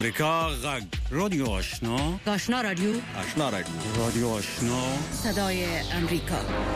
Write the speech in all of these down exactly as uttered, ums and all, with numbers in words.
امریکا غږ رادیو آشنا آشنا رادیو آشنا رادیو رادیو آشنا صدای امریکا.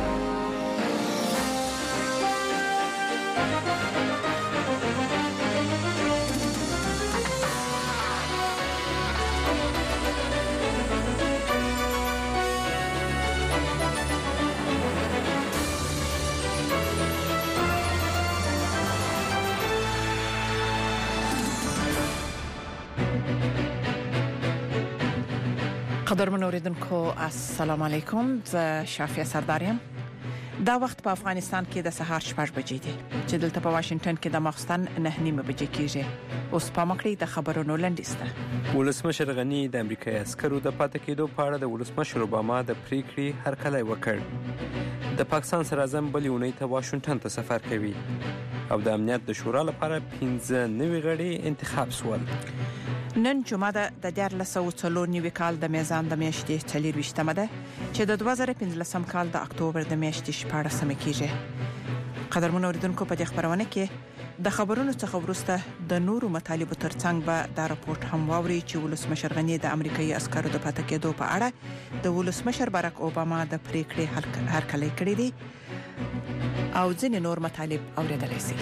قدرمن اوریدونکو السلام علیکم، زه شافیه سردارم. دا وخت په افغانستان کې د سهار شپږ بجې دي چې دلته په واشنگټن کې د ماخستن نه نیمه بجې کېږي. اوس په مکړی د خبرونو لنډیسته. ولسمشر غنی د امریکایي عسکرو د پاتې کېدو په اړه د ولسمشر اوباما د پریکړې هرکلی وکړ. د پاکستان صدراعظم بلې اونۍ ته واشنگټن ته سفر کوي او د امنیت د شورا لپاره پنځه نوي غړي انتخاب شول. نن جمعه ده د دیارلس سوه څلور نوي کال د میزان د میاشتې څلور ویشتمه ده چې د دوه زره پنځلسم کال د اکتوبر د میاشتې شپاړسمه کېږي. قدرمن اوریدونکو، په دې خبرونه کې د خبرونو څخه وروسته د نورو مطالبو ترڅنګ به دا راپورټ هم واوري چې ولسمشر غنی د امریکایي عسکرو د پاتې کېدو په اړه د ولسمشر باراک اوباما د پریکړې هرکلی کړی دی او ځینې نور مطالب اوریدلای شي.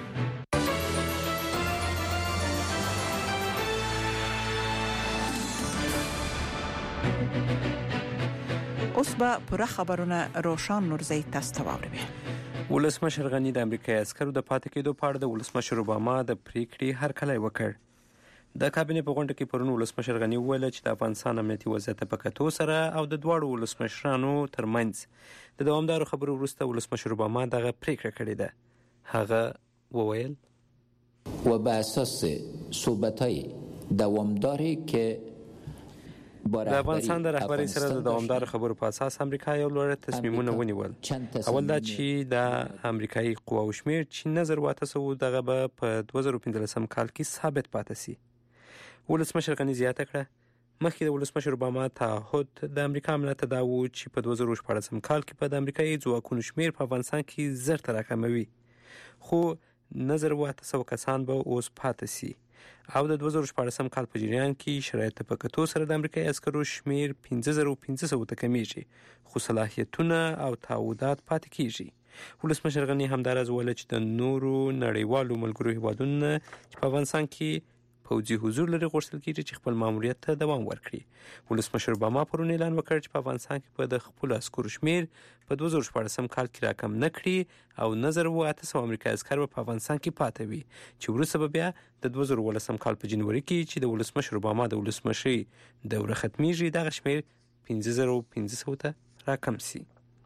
اوس به پوره خبرونه روشن نورزی تاسو ته واوروي. ولسمشر غنی د امریکایي عسکرو د پاتې کېدو په اړه د ولسمشر اوباما د پریکړې هرکلی وکړ. د کابینې په غونډه کې پرون ولسمشر غنی وویل چې د افغانستان امنیتي وضعیت په کتو سره او د دواړو ولسمشرانو ترمنځ د دوامدارو خبرو وروسته ولسمشر اوباما دغه پریکړه کړې ده. هغه وویل و به اساس صحبت‌های دوامداری که د افغانستان د رهبرۍ سره د دوامدار خبرو په اساس امریکا یو لوړ تصمیمونه ونیول. اول دا چې د امریکایي قواو شمیر چې نظر واته سو دغه به په دوه زره پنځلسم کال کې ثابت پاتې سي. ولسمشر غنی زیاته کړه مخکې د ولسمشر اوباما تعهد د امریکا امنیت ته دا و چې په دوه زره شپاړسم کال کې په د امریکایي ځواکونو شمیر په افغانستان کې زر تر راکموي، خو نظر واته سو کسان به اوس پاتې سي او د دوه زره شپاړسم کال په جریان کې شرایط په کتو سره د امریکایي عسکرو شمیر پنځه زره پنځه سوه ته کمیږي، خو صلاحیتونه او تعهدات پاتې کیږي. ولسمشر غنی همداراز وویل چې د نورو نړیوالو ملګرو هیوادونو چې په افغانستان کې پوځي حضور لري غوښتل کیږي چې خپل ماموریت ته دوام ورکړي. ولسمشر اوباما پرون اعلان وکړ چې په افغانستان کې په د خپل عسکرو شمیر په دوه زره شپاړسم کال کې راکم نه کړي او نظر و اته سوه امریکایي عسکر په افغانستان کې پاتې وي، چې وروسته به بیا د دوه زره اوولسم کال په جنوري کې چې د ولسمشر اوباما د ولسمشرۍ دوره ختمیږي دغه شمیر پنځه زره پنځه سوه ته راکم سي.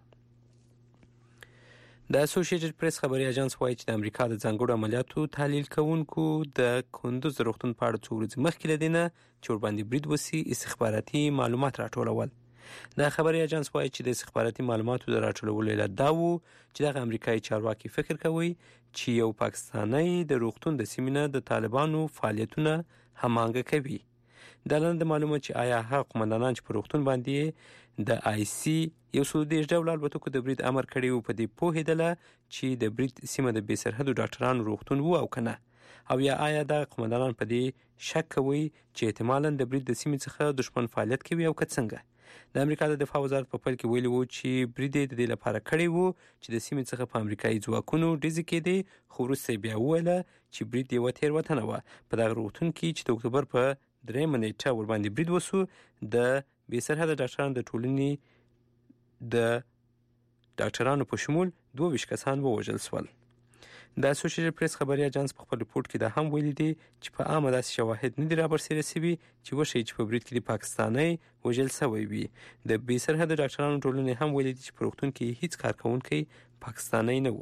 د اسوسییټډ پریس خبري اژانس وایي چې د امریکا د ځانګړو عملیاتو تحلیل کوونکو د کندوز روغتون په اړه څو ورځې مخکې لدینه چې ورباندې برید وسی استخباراتي معلومات راټولول. د خبري اژانس وایي چې د استخباراتي معلوماتو د راټولولو علت دا و چې د امریکایي چارواکي فکر کوي چې یو پاکستانی د روغتون د سیمې د طالبانو فعالیتونه هماهنګ کوي. د لاندې معلومه چې آیا هغه قومندانان چې په روغتون باندې د آی سی یو څو دېرش ډوله الوتکو د برید امر کړی و په دې پوهېدله چې د برید سیمه د بې سرحدو ډاکټرانو روغتون و او کنه، او یا آیا د قومندانان په دې شک کوي چې احتمالاً د برید د سیمې څخه دشمن فعالیت کوي او که څنګه. د امریکا د دفاع وزارت په پیل کې ویلي و چې برید د دې لپاره کړی و چې د سیمې څخه په امریکایي ځواکونو ډزې کېدې، خو وروسته بیا وویله چې برید یوه تېروتنه وه. په دغه روغتون کې چې د اکتوبر په درېیمه نیټه ورباندې برید وسو د بې سرحده ډاکټرانو د ټولنې د ډاکټرانو په شمول دوه ویشت کسان ووژل شول. د اسوسییټډ پریس خبري اژانس په خپل رپورټ کې دا هم ویلي دي چې په عامه داسې شواهد نه دي رابرسېره شوي چې وښیي چې په برید کې د پاکستانی وژل شوی وي. د بې سرحده ډاکټرانو ټولنې هم ویلي دي چې په روغتون کې هیڅ کارکوونکی پاکستانی نه و.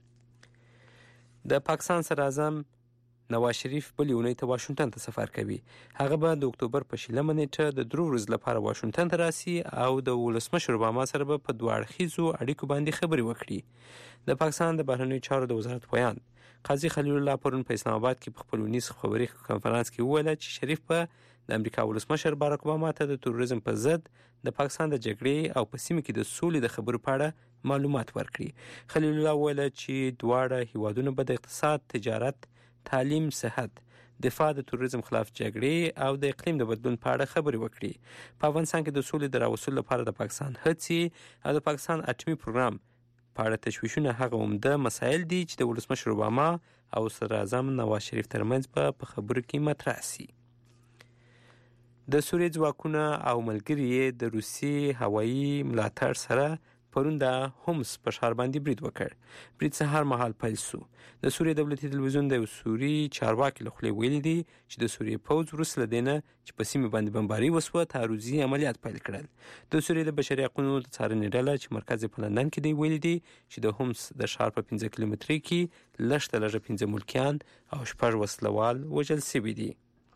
د پاکستان صدراعظم نواز شریف بلې اونۍ ته واشنگټن ته سفر کوي. هغه به د اکتوبر په شلمه نیټه د درو ورځو لپاره واشنگټن ته راسي او د ولسمشر اوباما سره به په دوه اړخیزو اړیکو باندې خبرې وکړي. د پاکستان د بهرنیو چارو د وزارت ویاند قاضي خلیل الله پرون په اسلام آباد کې په خپل ونیز خبري کنفرانس کې وویل چې شریف په د امریکا ولسمشر باراک اوباما ته د تروریزم په ضد د پاکستان د جګړې او په سیمه کې د سولې د خبرو په اړه معلومات ورکړي. خلیل الله ویل چې دواړه هیوادونه به د اقتصاد، تجارت، تعلیم، صحت، دفاع د تروریزم خلاف جګړې او د اقلیم د بدلون په اړه خبرې وکړي. په افغانستان کې د سولې د راوستلو لپاره د پاکستان هڅې او د پاکستان اټومي پروګرام په اړه تشویشونه هغه عمده مسایل دي چې د ولسمشر اوباما او صدر اعظم نواز شریف ترمنځ په خبرو کې مطرح سي. د سوریې ځواکونه او ملګري د روسي هوایي ملاتړ سره پرون د هومس په ښار باندې برید وکړ. برید سهار مهال پیل سو. د سوریې دولتي تلویزیون د یو سوري چارواکي له خولې ویلي دي چې د سوریې پوځ وروسته له دې نه چې په سیمه باندې بمباري وسوه تعرضي عملیات پیل کړل. د سوریې د بشري حقوقو د څارنې ډله چې مرکز یې په لندن کې دی ویلي دي چې د هومس د ښار په پنځه کیلومترۍ کې لږ تر لږه پنځه ملکیان او شپږ وسلوال وژل شوي دي.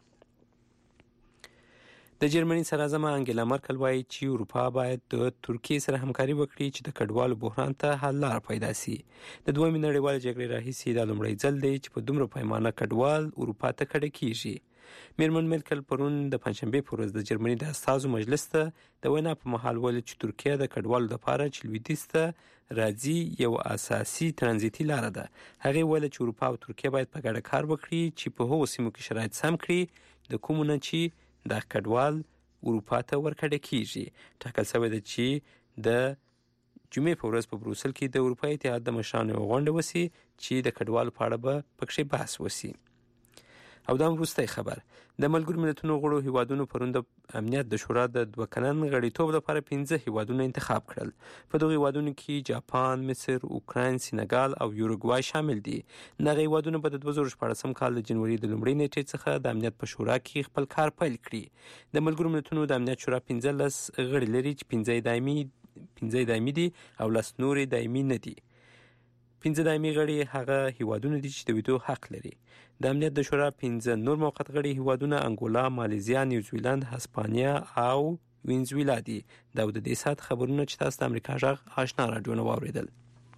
د جرمني صدراعظم انګیلا مرکل وایي چې اروپا باید د ترکیې سره همکاري وکړي چې د کډوالو بحران ته حل لاره پیدا شي. د دویمې نړیوالې جګړې راهیسې دا لومړی ځل دی چې په دومره پیمانه کډوال اروپا ته کډه کیږي. میرمن مرکل پرون د پنځشنبې په ورځ د جرمني د استازو مجلس ته د وینا په مهال ویل چې ترکیه د کډوالو لپاره چې لویدیځ ته راځي یو اساسي ترانزیتي لاره ده. هغې ویل چې اروپا او ترکیه باید په ګډه کار وکړي چې په هغو سیمو کې شرایط سم کړي د کومو نه چې دا کډوال اروپا ته ورکړه کیږي. ټاکل شوی ده چې د جمعې په ورځ په بروسل کې د اروپایي اتحاد د مشرانو غونډه وسی چې د کډوالو په اړه به پکې بحث وسی. او دا وروستی خبر. د ملګرو ملتونو غړو هیوادونو پرون د امنیت د شورا د دوه کلن غړیتوب لپاره پنځه هیوادونه انتخاب کړل. په دغه هیوادونو کې جاپان، مصر، اوکراین، سینګال او یوروګوای شامل دي. دغه هیوادونه په دوه زره شپاړسم کال د جنوري د لومړۍ نیټې څخه د امنیت په شورا کې خپل کار پیل کړي. د ملګرو ملتونو د امنیت شورا پنځلس غړي لري چې پنځه دایمي پنځه دایمي دي او لس نورې دایمي نه دي. پنځه دایمي غړي هغه هیوادونه دي چې د ویټو حق لري. د امنیت د شورا پنځه نور موقت غړي هیوادونه انګولا، مالیزیا، نیوزیلند، هسپانیا او وینزویلا دي. دا د دې سات خبرونه چې تاسو د امریکا غږ آشنا رادیو نو واوریدل.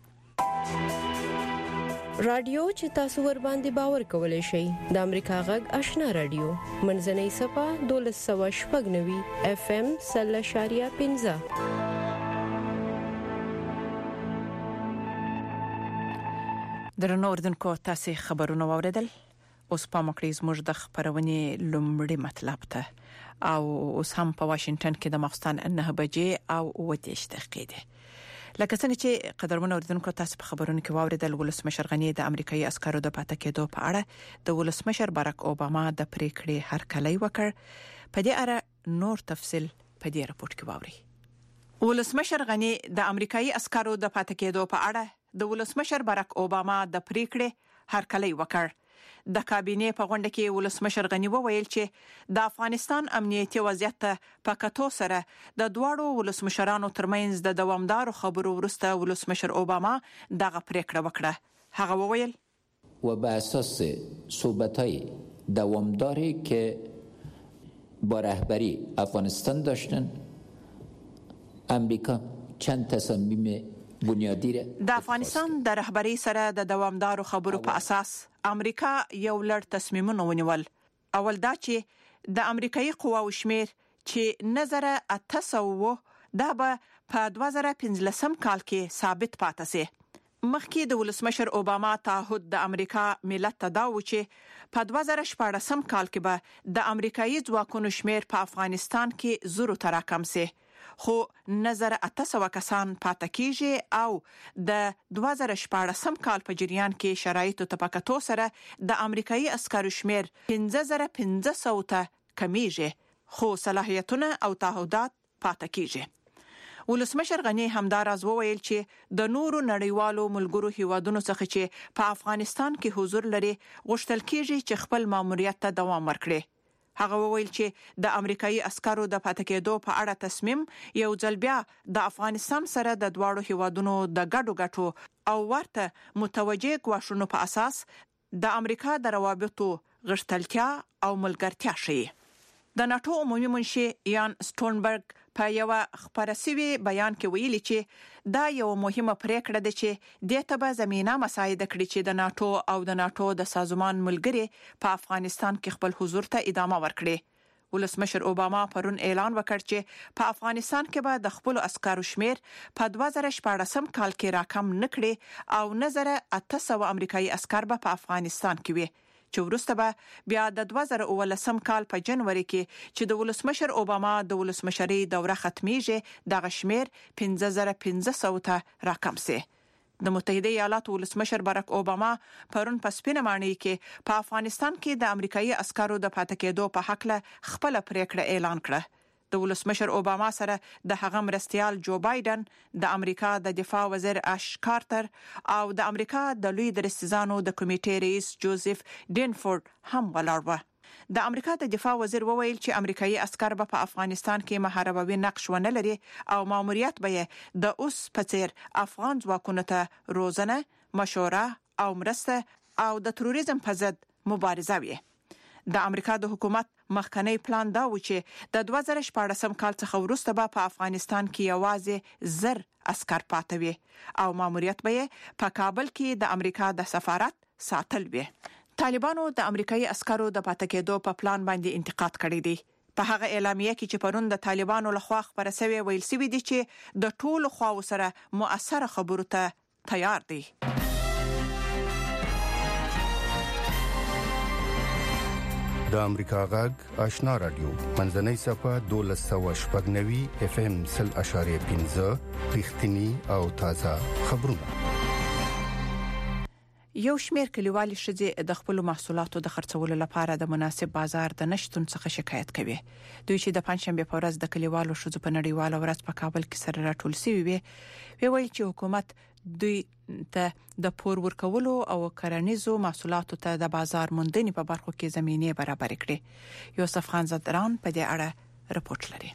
رادیو چې تاسو ور باندې باور کولای شئ د امریکا غږ آشنا رادیو منځنۍ صفه دولس سوه شپږ نوي اف ام سل شاریه پنځه. درنو اردوونکو تاسو خبرونه واوریدل. اوس په مکړی زموږ د خبرونې لومړی مطلب ته او اوس هم په واشنگټن کې د ماخستان نه بجې او اوه دقیقې ده. لکه څنګه چې قدرمن اردوونکو تاسو په خبرونو کې واوریدل، ولسمشر غنی د امریکایي عسکرو د پاتې کېدو په اړه د ولسمشر باراک اوباما د پریکړې هرکلی وکړ. په دې اړه نور تفصيل په دې راپورټ کې واوري. ولسمشر غنی د امریکایي عسکرو د پاتې کېدو په اړه د ولسمشر باراک اوباما د پریکړې هرکلی وکړ. د کابینې په غونډه کې ولسمشر غنی وویل چې د افغانستان امنیتي وضعیت په کتو سره د دوړو ولسمشرانو ترمنځ د دوامدار خبرو وروسته ولسمشر اوباما دغه پریکړه وکړه. هغه وویل و بر اساس صحبت‌های دوامداری که با رهبری افغانستان داشتن امریکا چند تصمیم د افغانستان د رهبری سره د دوامدار خبرو په اساس امریکا یو لړ تصمیمونه ونیول. اول دا چې د امریکایي قواو شمیر چې نظر اته سوه دا به په دوه زره پنځلسم کال کې ثابت پاتې سي. مخکې د ولسمشر اوباما تعهد د امریکا ملت ته دا و چې په دوه زره شپاړسم کال کې به د امریکایي ځواکونو شمیر په افغانستان کې زرو ته راکم سي. خو نظر اته سوه کسان پاتې کیږي او د دوه زره شپاړسم کال په جریان کې شرایطو ته په کتو سره د امریکایي عسکرو شمیر پنځه زره پنځه سوه ته کمیږي، خو صلاحیتونه او تعهدات پاتې کیږي. ولسمشر غنی همداراز وویل چې د نورو نړیوالو ملګرو هیوادونو څخه چې په افغانستان کې حضور لري غوښتل کیږي چې خپل ماموریت ته دوام ورکړي. هغه وویل چې د امریکایي عسکرو د پاتې کېدو په اړه تصمیم یو ځل بیا د افغانستان سره د دواړو هیوادونو د ګډو ګټو او ورته متوجه غواړنو په اساس د امریکا د روابطو غښتلتیا او ملګرتیا شي. د ناتو عمومي منشي یان سټونبرګ په یو خبرسوي بیان کې ویلي چې دا یو مهمه پریکړه ده چې د تبه زمينه مساعده کړي چې د ناتو او د ناتو د سازمان ملګري په افغانستان کې خپل حضور ته ادامه ورکړي. ولسمشر اوباما پرون اعلان وکړ چې په افغانستان کې به د خپل عسکرو شمیر په دوه زره شپاړسم کال کې راکم نکړي او نظر اته سوه امریکایي عسكر به په افغانستان کې وي چې وروسته به بیا د دوه زره اوولسم کال په جنوري کې چې د ولسمشر اوباما د ولسمشرۍ دوره ختميږي د غشمیر پنځه زره پنځه سوه ته راکم سي. د متحده ایالاتو ولسمشر باراک اوباما پرون په سپینه ماڼۍ کې په افغانستان کې د امریکایي عسکرو د پاتې کېدو په حق له خپل پریکړه اعلان کړه. د ولسمشر اوباما سره د هغه مرستيال جو بایدن، د امریکا د دفاع وزیر اش کارتر او د امریکا د لوی درستیزانو د کمیټې رئیس جوزف ډینفورد هم ولاړ و. د امریکا د دفاع وزیر وویل چې امریکایي عسكر به په افغانستان کې محاربوي نقش ونه لري او ماموریت به د اوس په څیر افغان ځواکونو ته روزنه، مشوره او مرسته او د تروریزم په ضد مبارزه وي. د امریکا د حکومت مخکنی پلان دا و چې د دوه زره شپاړسم کال څخه وروسته به په افغانستان کې یوازې زر عسكر پاتې وي او ماموریت به په کابل کې د امریکا د سفارت ساتل وي. طالبانو د امریکایي عسکرو د پاتې کېدو په پلان باندې انتقاد کړی دی. په هغه اعلامیه کې چې پرون د طالبانو لخوا خبره شوې ویل شوې دي چې د ټولو خواو سره مؤثره خبرو ته تیار دي. د امریکا غږ آشنا رادیو منځنۍ صفه دولس سوه شپږ نوي اف ام سل اشاریه پنځه رښتینی او تازه خبرونه. یو شمېر کلیوالي ښځې د خپل محصولاتو د خرڅولو لپاره د مناسب بازار د نشټون څخه شکایت کوي. دوی چې د پنځشنبه په ورځ د کلیوالو ښځو په نړیواله ورځ په کابل کې سره راټول شوي وي، ویل چې حکومت دوی ته د پور ورکولو او کرنیزو محصولاتو ته د بازار موندنې په برخو کې زمينه برابر کړي. یوسف خان زدران په دې اړه رپورټ لري.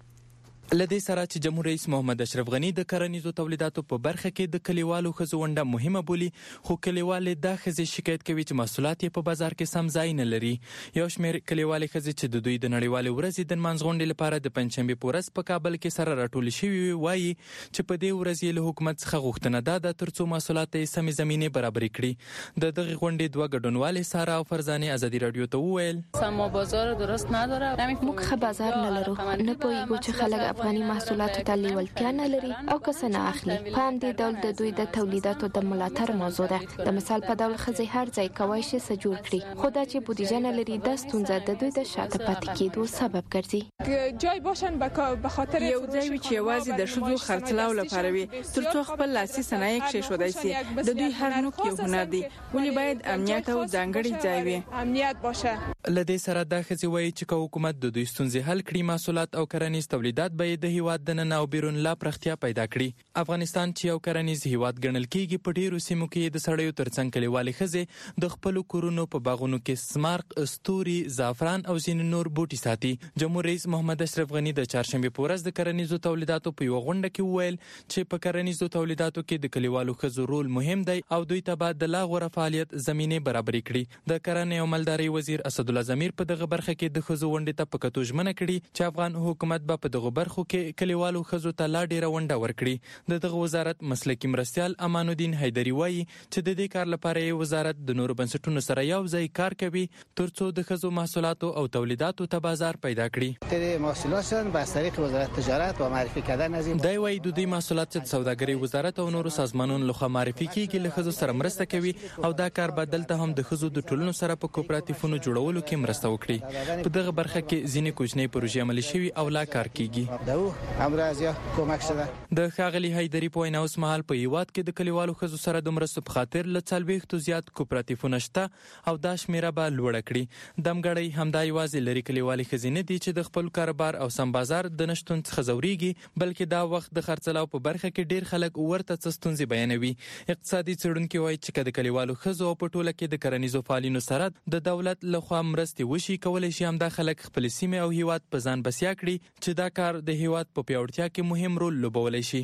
لدې سره چې جمهور رئیس محمد اشرف غنی د کرنیزو تولیداتو په برخه کې د کلیوالو ښځو ونډه مهمه بولي، خو کلیوالې دا ښځې شکایت کوي چې محصولات یې په بازار کې سم ځای نه لري. یو شمېر کلیوالې ښځې چې د دوی د نړیوالې ورځې د نمانځ غونډې لپاره د پنځشنبه په ورځ په کابل کې سره راټول شوي وي، وایي چې په دې ورځ یې له حکومت څخه غوښتنه ده د ترڅو محصولات یې سمې زمینې برابرې کړي. د دغه غونډې دوه ګډونوالې ساره او فرزانه ازادي رادیو ته وویل سم بازار درست نداره، موږ ښه بازار نه لرو، نه پوهیږو چې خلک افغاني محصولات ته لیوالتیا نه لري او کس نه اخلي. په همدې ډول د دوی د تولیداتو د ملاتړ موضوع ده. د مثال په ډول خزي هر ځای کوي شي سجور کړي، خو دا چې بودیجه نه لري د ستونزه د دوی د شاته پاتې کېدو سبب ګرځي. جای باشن به خاطر یو ځای چې یوازې د شذو خرڅلاو لپاره وي ترڅو خپل لاسي صنایع کې شودای شي. د دوی هر نوک یو هنر دی، ولې باید امنیت او ځانګړي ځای وي. امنیت باشه. لدې سره د خزي وایي چې حکومت د دوی ستونزې حل کړي، محصولات او کرنیز تولیدات به د هیواد د او بیرون لا پرختیا پیدا کړي. افغانستان چې یو کرنیز هیواد ګڼل کیږي، په ډیرو سیمو کې د سړیو ترڅنګ کلیوالي ښځې د خپل کورونو په باغونو کې سمارق، استوري، زعفران او ځینې نور بوټي ساتي. جمهور رئیس محمد اشرف غنی د چهارشنبه په ورځ د کرنیزو تولیداتو په یو غونډه کې وویل چې په کرنیزو تولیداتو کې د کلیوالو ښځو رول مهم دی او دوی ته باید د لا غوره فعالیت زمینه برابرې کړي. د کرنې او مالدارۍ وزیر اسدالله ضمیر په دغه برخه کې د ښځو ونډې ته په کتو ژمنه کړي چې افغان حکومت به په دغه برخو کې کلیوالو ښځو ته لا ډیره ونډه ورکړي. د دغه وزارت مسلکي مرستيال امان الدین حیدری وایي چې د دې کار لپاره یې وزارت د نورو بنسټونو سره یو ځای کار کوي ترڅو د ښځو محصولاتو او تولیداتو ته بازار پیدا کړي. د محصولاتو از طریق وزارت تجارت و معرفی کردن از این دا وایي د دې محصولات د سوداګرۍ وزارت او نورو سازمانونو لخوا معرفي کیږي، له ښځو سره مرسته کوي او دا کار بدل ته هم د ښځو د ټولنو سره په کوپراتیفونو جوړولو کې مرسته وکړي. په دغه برخه کې ځینې کوچنۍ پروژې عملي شوي او لا کار کیږي. امروز کومک شده. د ښاغلي حیدری په وینا اوس مهال په هیواد کې د کلیوالو ښځو سره د مرستو په خاطر له څلوېښتو زیات کوپراتیفونه شته او دا شمیره به لوړه کړي. دمګړی همدا یوازې لري کلیوالي ښځې نه دي چې د خپل کاروبار او سم بازار د نشتون څخه ځوريږي، بلکې دا وخت د خرڅلاو په برخه کې ډیر خلک ورته څه ستونزې بیانوي. اقتصادي څېړونکي وایي چې د کلیوالو ښځو په ټوله کې د کرنیزو فعالینو سره د دولت لخوا مرستې وشي، کولای شي همدا خلک خپل سیمه او هیواد په ځان بسیا کړي چې دا کار د هیواد په پیاوړتیا کې مهم رول لوبولی شي.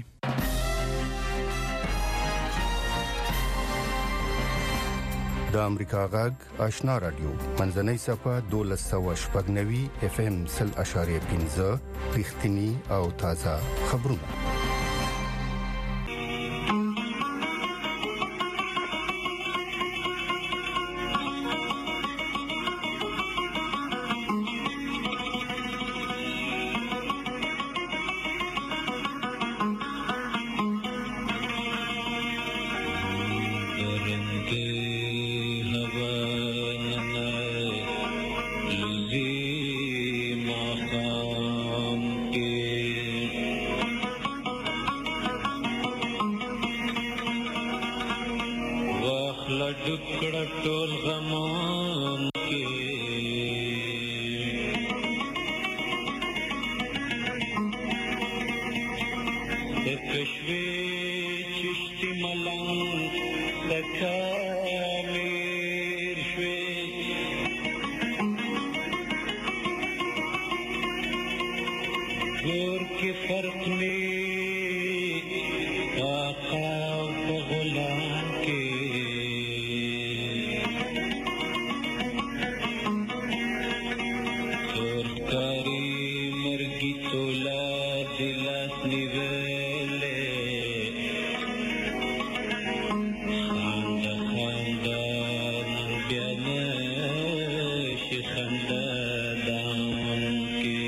د امریکا غږ آشنا رادیو منځنۍ صفه دولس سوه شپږ نوي اف ام سل اشاریه پنځه رښتینی او تازه خبرونه. हवा خام کې واخله ډکړه ټول غمان کې د کشوي چشتي ملنګ تکامیر شوي ګور کې فرق می آقا په غلام کې سرکاري مرګي تولا دلاس نیولې خانده خانده بیا نشي خنده دامن کې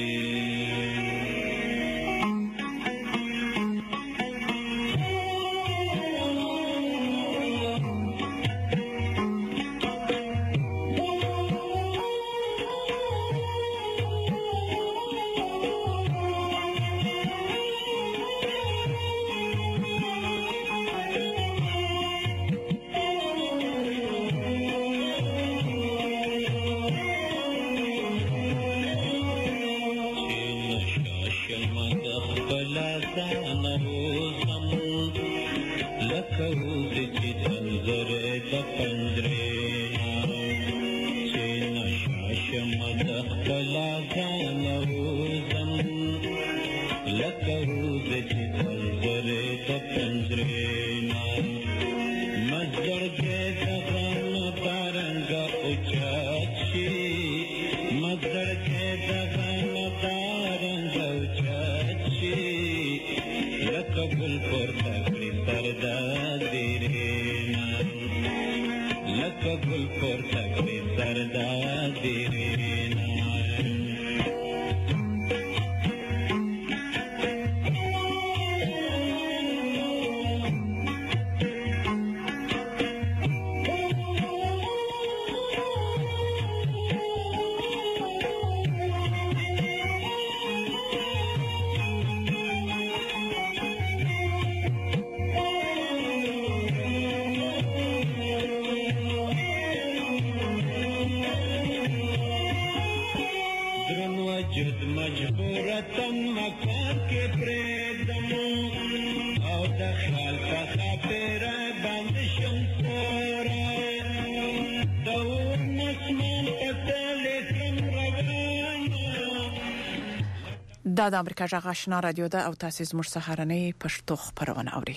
دا د امریکا غږ آشنا رادیو ده او تاسو زموږ سهارنۍ پښتو خبرونه اورئ.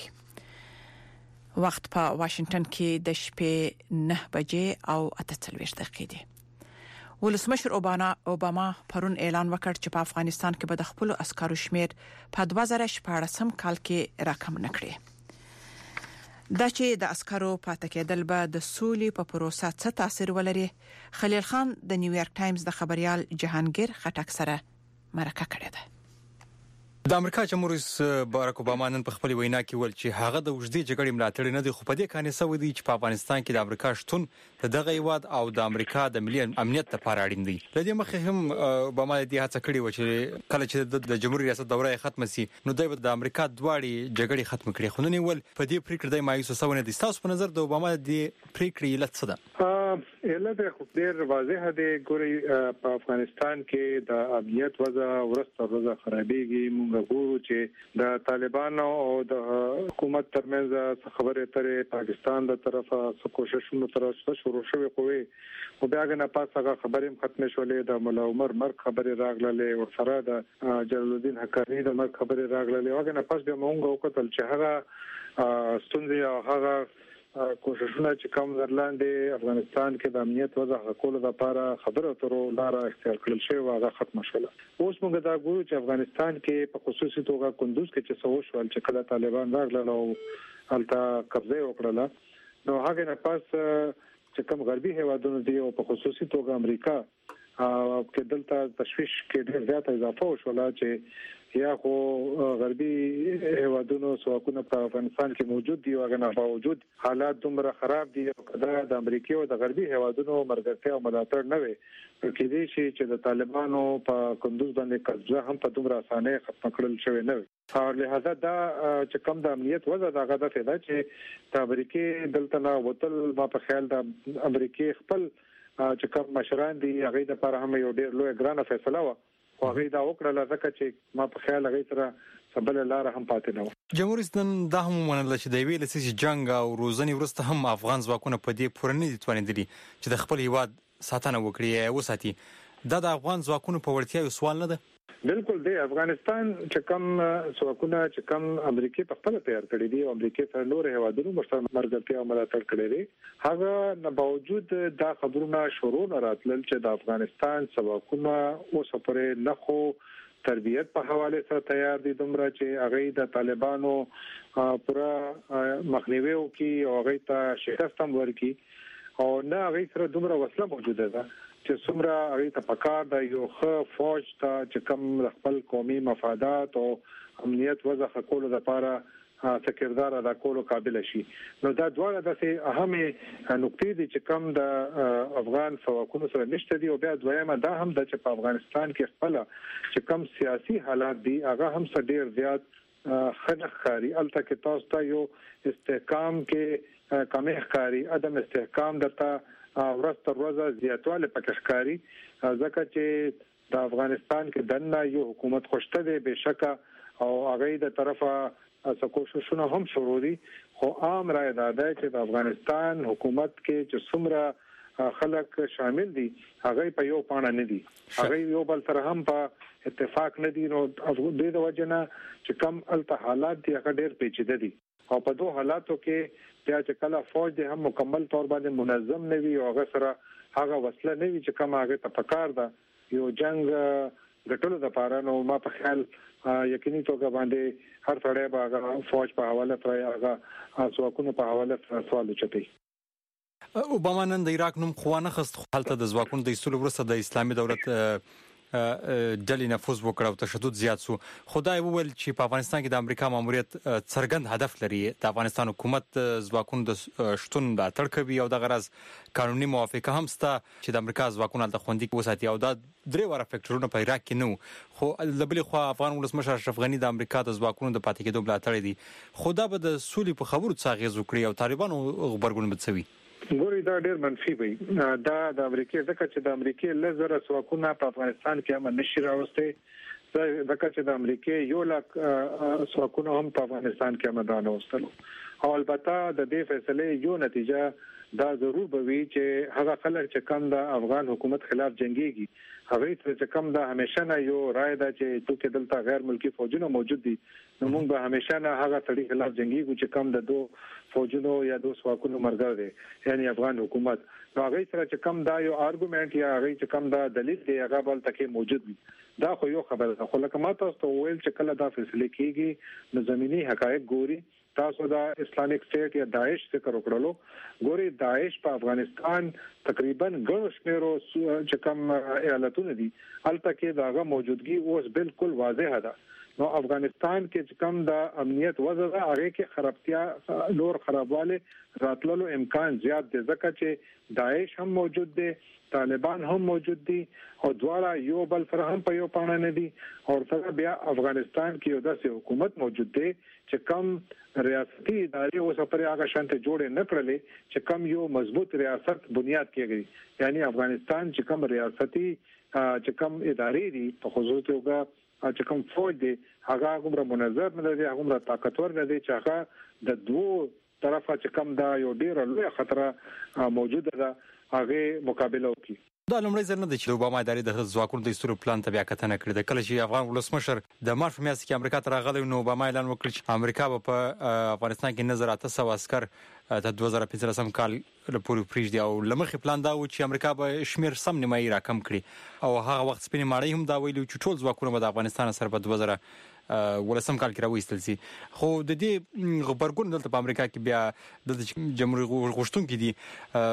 وخت په واشنگټن کې د شپې نه بجې او اته څلوېښت دقیقې دي. ولسمشر اوباما اوباما پرون اعلان وکړ چې په افغانستان کې به د خپل عسکرو شمیر په دوه زره شپاړسم کال کې راکم نکړي. دا چې د عسکرو پاتې کېدل به د سولې په پروسه څه تاثیر ولري، خلیل خان د نیویارک ټایمز د خبريال جهانگیر خټک سره مرکه کړې ده. د امریکا جمهور رئیس باراک اوباما نن په خپل وینا کې ویل چې هغه د وجدي جګړې ملاتړ نه دی، خو په دې کانې سوي دی چې په افغانستان کې د امریکا شتون د دغه هیواد او د امریکا د ملي امنیت لپاره اړین دی. د دې مخه هم اوباما دې هڅه کړې و چې کله چې د جمهوریت ریاست دوره ختم شي نو دوی د امریکا دواړي جګړې ختم کړي، خو نن ول په دې پریکړه د مایوس سونه دي. تاسو په نظر د اوباما د پریکړې علت څه ده؟ علت خو ډېر واضح دی. ګوري په افغانستان کې د امنیت وضع ورسته ورځ خرابېږي. موږ ګورو چې د طالبانو او د حکومت ترمنځ خبرې اترې پاکستان د طرفه کوششونو تر اوسه شروع شوې، خو او بیا غنه پاسه خبرې ختمه شولې. د مولا عمر مرګ خبرې راغللې او سره د جلال الدین حقانی د مرګ خبرې راغللې. هغه پاس به موږ وکړل چې هغه ستونزې او هغه کوششونه چې کوم درلاندې افغانستان کې د امنیت وضع کولو لپاره خبرو اترو لار اختیار کړل شوی و هغه ختم شوه. اوس موږ دا ګورو چې افغانستان کې په خصوصي توګه کندوز کې چې څه وشول چې کله طالبان راغلل او هلته قبضه وکړه، نو هغه نه پاس چې کوم غربي هیوادونو دی او په خصوصي توګه امریکا کې دلته تشويش کې ډېر زیات اضافه وشوله چې یا خو غربي هیوادونو څوکونه په افغانستان کې موجود دي او هغه نه باوجود حالات دومره خراب دي او کله د امریکای او د غربي هیوادونو مرګرتیا او ملاتړ نه وي کې دي چې د طالبانو په کندوز باندې قبضه هم په دومره اسانه ختم کړل شوی نه وي او لہذا دا چې کم د امنیت وضع دغه د فایده چې د امریکای دلته نه وتل ما په خیال د امریکای خپل چې کوم مشران دي هغه د لپاره هم یو ډېر لوی ګرانه فیصله و خو هغه دا وکړه لکه چې ما په خیال هغه سره سبل لار هم پاتې نه و جمهوریت نن دا هم ومنله چې د ویل سي جنگ او روزنی ورسته هم افغان ځواکونه په دې پورنی دي توانیدلي چې د خپل هیواد ساتنه وکړي او ساتي دا د افغان ځواکونو په وړتیا یو سوال نه ده بالکل دی افغانستان چې کوم څوکونه چې کوم امریکای په خپل تیار کړی دی او امریکای سره نور هیوادونو مرسته مرګتیا او ملاتړ کړی دی هغه نه باوجود دا خبرونه شروع نه راتلل چې د افغانستان څوکونه اوس پرې نه خو تربیت په حواله سره تیار دي دومره چې هغه د طالبانو پورا مخنیوي کوي او هغه ته شکست هم ورکړي او نه هغه سره دومره وسله موجوده ده چې څومره هغه ته پکار د یو ښه فوج ته چې کوم خپل قومي مفادات او امنیت وضع کولو لپاره سکردار ادا کولو قابل شي نو دا دواړه د اهمه نقطې دي چې کوم د افغان څوکونو سره نشته دي او بیا دویمه دا هم د چې په افغانستان کې خپل چې کوم سیاسي حالات دي هغه هم څه ډیر زیات خنخاري الته کې تاسو ته یو استحکام کې کمه ښکاری عدم استحکام درته ورسته روزه زیاتواله پکې ښکاری ځکه چې د افغانستان کې دنه یو حکومت خوشته دی بشکه او هغه د طرفه څه کوششونه هم شروع دي خو عام رائے ده چې د افغانستان حکومت کې چې څومره خلک شامل دي هغه په یو پاڼه نه دي هغه یو بل سره هم په اتفاق نه دي نو د دې وجنه چې کم الته حالات دي هغه ډېر پیچیده دي او په دوه حالاتو کې بیا چې کله فوج دې هم مکمل تور باندې منظم نه وي او هغه سره هغه وسله نه وي چې کوم هغه ته پکار ده یو جنگ غټلو د پاره نو ما په خیال یقیني توګه باندې هر څړې به فوج په حواله تر هغه ځواکونو په حواله سوال چتي اوباما نن د عراق نوم خوانه خست حالت د ځواکونو د ایستلو وروسته د اسلامي دولت ډلې نفوذ وکړ او تشدد زیات شو خدای وویل چې په افغانستان کې د امریکا ماموریت څرګند هدف لري د افغانستان حکومت ځواکونو د شتون ملاتړ کوي او د غرض قانوني موافقه هم سته چې د امریکا ځواکونو د خوندي وساتي او دا درې واره فکټورونه په عراق کې نو خو د بل خو افغان ولسمشر اشرف غنی د امریکا د ځواکونو د پاتې کېدو ملاتړ دي خدا به د سولې په خبرو څه غږ وکړي او طالبانو خبرګون بتسوي ګوري دا ډېر منفي وي دا د امریکای ځکه چې د امریکای لزر څوکونه په افغانستان کې هم نشي راوسته ځکه چې د امریکای یو لاک څوکونه هم په افغانستان کې هم راوستل او البته د دې فیصله یو نتیجه دا ضرور به وي چې هغه خلک چې کم د افغان حکومت خلاف جنگيږي هغه چې کم د همیشه نه یو رائے ده چې تو کې دلته غیر ملکی فوجونه موجود دي نو موږ به همیشه نه هغه تړي خلاف جنگيږو چې کم د دوه فوجونو یا دوه سواکونو مرګ دي یعنی افغان حکومت نو هغه سره چې کم دا یو ارګومنت یا هغه چې کم دا دلیل دی هغه بل تکي موجود وي دا خو یو خبره ده خو لکه ما تاسو ته ویل چې کله دا فیصله کیږي نو زميني حقایق ګوري تاسو دا اسلامیک سټیټ یا داعش څخه وکړلو ګوري داعش په افغانستان تقریبا ګڼ شمیرو چې کوم ایالتونه دي البته کې داغه موجودګي اوس بالکل واضح ده نو افغانستان کې کوم د امنیت وضع هغه کې خرابتیا نور خرابواله راتللو امکان زیات دي ځکه چې داعش هم موجود دي طالبان هم موجود دي او دواړه یو بل سره هم په یو پاڼه نه دي او څنګه بیا افغانستان کې یو داسې حکومت موجود دی چې کم ریاستي ادارې اوس پر هغه شانته جوړې نه کړلې چې کم یو مضبوط ریاست بنیاد کېږي یعنی افغانستان چې کم ریاستي چې کم ادارې دي په خصوص توګه چې کوم فوج دی هغه کومه منظم نه دی هغه طاقتور نه دی چې هغه د دوه طرفه چې کوم دا یو ډیر لوی خطر موجوده ده هغه مقابله وکړي دا لومړی ځل نه دی چې اوباما ادارې د ځواکونو د ایستلو پلان ته بیا کتنه کړې ده کله چې افغان ولسمشر د مارچ په میاشت کې امریکا ته راغلی نو اوباما اعلان وکړ چې امریکا به په افغانستان کې نظر اته سوه عسكر د دوه زره پنځلسم کال لپاره پریږدي او لمخې پلان دا و چې امریکا به شمیر سم نیمایي راکم کړي او هغه وخت سپینې ماړی هم دا ویلي چې ټول ځواکونه به د افغانستان سره په دوه زره ولسم کال کې راوېستل سي خو د دې خبرګون دلته په امریکا کې بیا د جمهوریت غوښتونکو دي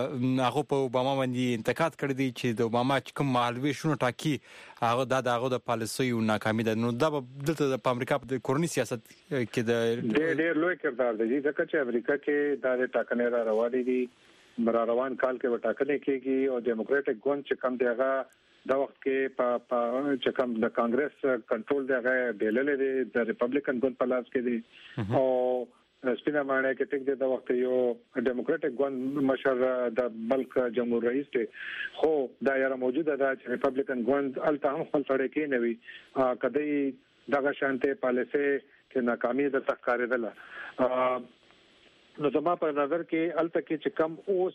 هغه په اوباما باندې انتقاد کړی دی چې د اوباما کوم مالوي شنو ټاکي هغه د دغه د پالیسي او ناکامي ده. نو دا دلته د امریکا په کورنی سیاست کې د ډېر لوی کردار دی ځکه چې امریکا کې د ټاکنې را روانې دي برا روان کال کې وټاکنې کېږي او ډیموکراټک ګوند چې کم دی هغه د وخت کې په چې کم د کانګرس کنټرول دی هغه بیللې دی د ریپبلیکن ګوند په لاس کې دی او سپینا مانه کې ټیک دی د وخت یو ډیموکراټک ګوند مشر د ملک جمهور رئیس دی خو دا یاره موجوده ده چې ریپبلیکن ګوند الته هم خپل سره کې نه وي کدی دغه شانته پالیسي کې ناکامي د تخکارېدله. نو زما په نظر کې الته کې چې کم اوس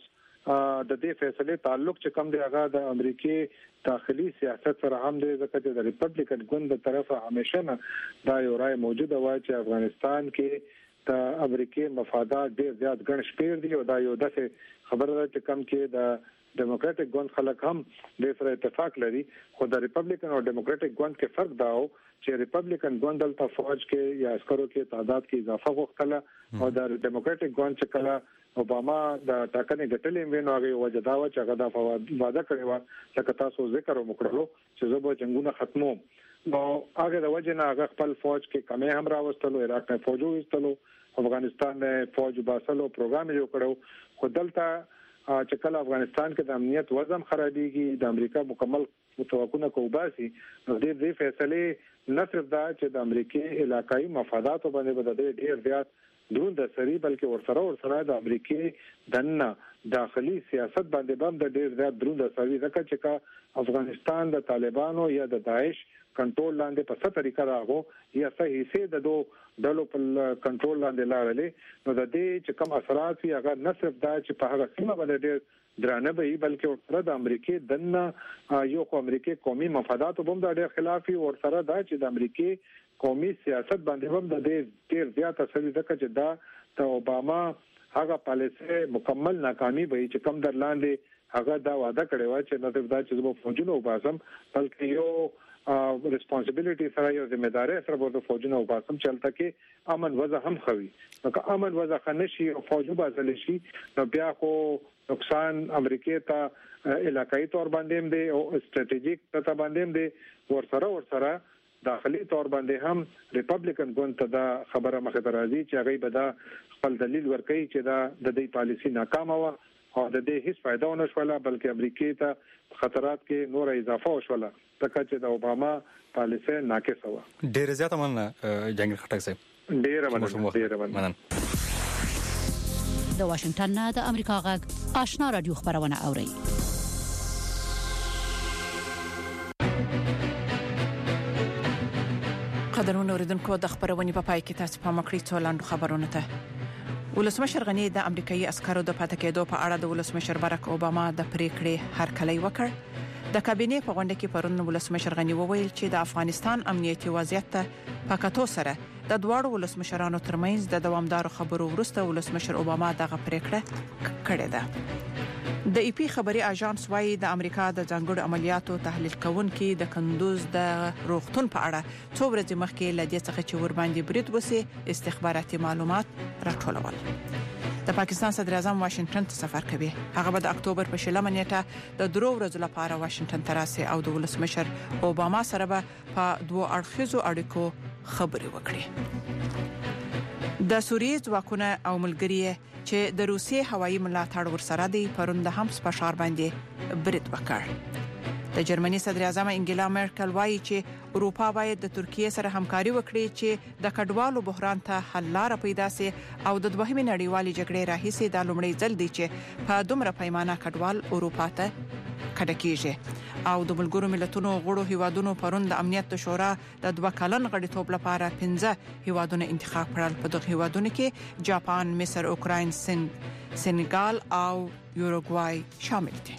د دې فیصله تعلق چې کم دی هغه د امریکای داخلي سیاست سره هم دی ځکه چې د ریپبلیکن ګوند په طرفه همیشه نه دا یو رائے موجوده و چې افغانستان کې د امریکای مفادات ډیر زیات ګڼ شمیر دي او دا یو دغه خبره ده چې کم کې د ډیموکراټک ګوند خلک هم د سره اتفاق لري خو د ریپبلیکن او ډیموکراټک ګوند کې فرق دا و چې ریپبلیکن ګوند د فوج کې یا عسکرو کې تعداد کې اضافه وکړه او د ډیموکراټک ګوند چې کله اوباما د ټاکنې ګټلې وینو هغه وجدا و چې هغه د وعده کړی و چې تاسو ذکر وکړو چې زه به جنگونه ختمو نو هغه د وجنه هغه خپل فوج کې کمې هم راوستلو عراق نه فوج وستلو افغانستان نه فوج باسلو پروګرام جوړ کړو خو دلته چې کله افغانستان کې د امنیت وضع خرابېږي د امریکا مکمل متوقعونه کوباسي نو دې دې فیصله نه صرف دا چې د امریکای علاقائی مفادات باندې بدل ډیر زیات دون د سری بلکې ورسره ورسره د امریکای دنه داخلي سیاست باندې هم د ډیر زیات درون د سری ځکه چې کا افغانستان د طالبانو یا د داعش کنټرول لاندې په څه طریقه راغو یا صحیح سي د دو ډلو په کنټرول لاندې لاړلې نو د دې چې کوم اثرات یې هغه نه صرف دا چې په هغه سیمه باندې ډېر درانه به بلکې ورسره د امریکای دنه یو خو امریکای قومي مفادات هم د ډېر خلافي ورسره دا چې د امریکای قومي سیاست باندې هم د ډېر زیات اثر ځکه چې دا د اوباما هغه پالیسي مکمل ناکامي به چې کم در لاندې هغه دا وعده کړی و چې نه دا چې زه فوجونه وباسم بلکې یو ریسپانسیبিলিټي سره یو ځمېداري سره ورته فوجونه وباسم چلته کې امن وضع هم خوي نو که امن وضع خنشي او فوجو باسل شي نو بیا خو نقصان امریکای ته علاقائی تور باندې دی او استراتیژیک ته باندې دی ورسره ورسره داخلي تور باندې هم ریپبلیکن ګوند ته دا خبره مخه راځي چې هغه به دا خپل دلیل ورکړي چې دا د دې پالیسي ناکامه و او د دې هیڅ فائدہ ونه شوله بلکې امریکای ته خطرات کې نور اضافه وشوله ځکه چې د اوباما پالیسي ناقصه و. ډېر زیات مننه جنگل خټک صاحب. ډېر مننه ډېر مننه. د واشنگټن نه د امریکا غږ آشنا رادیو خبرونه اوري. قدرمن اوریدونکو د خبرونې په پای کې تاسو په مکړی څولاندو خبرونه ته ولسمشر غنی د امریکایي عسکرو د پاتې کېدو په اړه د ولسمشر باراک اوباما د پریکړې هرکلی وکړ. د کابینه په غونډه کې پرون ولسمشر غنی وویل چې د افغانستان امنیتي وضعیت ته په کتو سره د دوړو ولسمشرانو ترمنځ د دوامدار خبرو وروسته ولسمشر اوباما دغه پریکړه کړې ده. د ای پی خبري اژانس وايي د امریکا د ځانګړو عملیاتو تحلیل کوونکي د کندوز د روغتون په اړه څو ورځې مخکې لدې څخه چې ور باندې برید وسی استخباراتي معلومات راټولول. د پاکستان صدر اعظم واشنگټن ته سفر کوي. هغه به د اکتوبر په شلمه نیټه د درو ورځې لپاره واشنگټن ته راسي او د ولسمشر اوباما سره به په دوه اړخیزو اړیکو خبرې وکړي. د سوریې ځواکونه او ملګری چې د روسیې هوایي ملاتړ ورسره دی پروند همس په شهر باندې برید وکړ. د جرمني صدر اعظم انګلا مرکل وايي چې اروپا باید د ترکیه سره همکاري وکړي چې د کډوالو بحران ته حل لاره پیدا سي او د دوهمې نړیوالې جګړې راهیسې د لومړي ځل دی چې په دومره پیمانه کډوال اروپا ته کډه کیږي. او د ملګرو ملتونو غړو هیوادونو پروند د امنیت شورا د دوه کلن غړیتوب لپاره پنځه هیوادونه انتخاب کړل. په دغه هیوادونو کې جاپان، مصر، اوکراین، سن سنگال او یوروګوای شامل دي.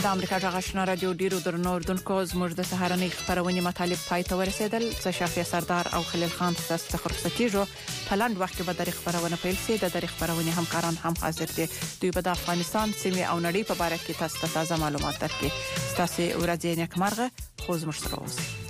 د امریکا جغ آشنا رادیو ډیرو درنو اردوونکو زموږ د سهارنۍ خبرونه مطالب پای ته ورسېدل. زه شافیا سردار او خلیل خان تاسو ته خبرتيجو په لاند وخت کې به د خبرونه پیل سي. د د خبرونه همکاران هم حاضر دي. دوی به د افغانستان سیمه او نړۍ په اړه کې تاسو ته تازه معلومات درکړي. تاسو ورځې نیکمرغه خو زموږ سره اوسئ.